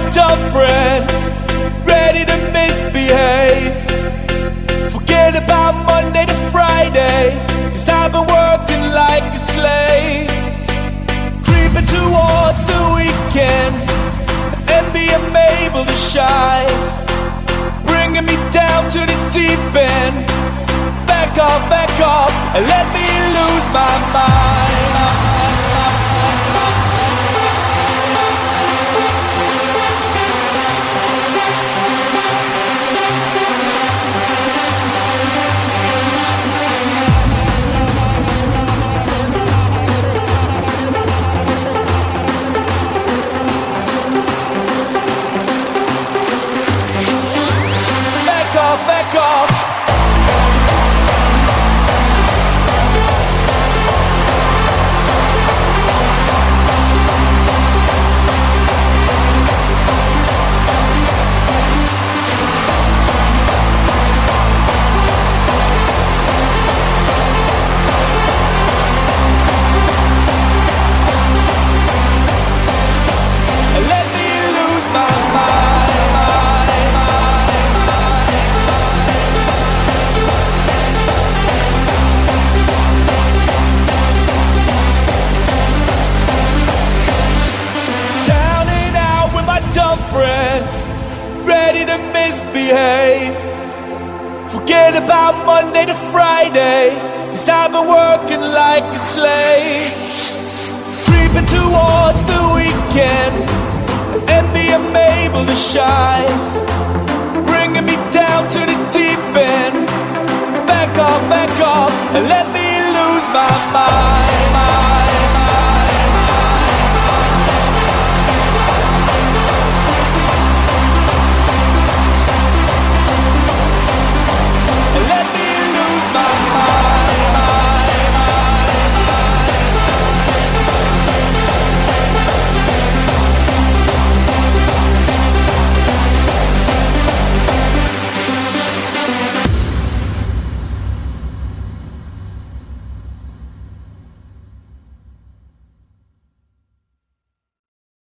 dumb friends, ready to misbehave. Forget about Monday to Friday, 'cause I've been working like a slave. Creeping towards the weekend, and then being able to shine, bringing me down to the deep end. Back off, and let me lose my mind. Back off. Let me lose my dumb friends, ready to misbehave. Forget about Monday to Friday, 'cause I've been working like a slave. Creeping towards the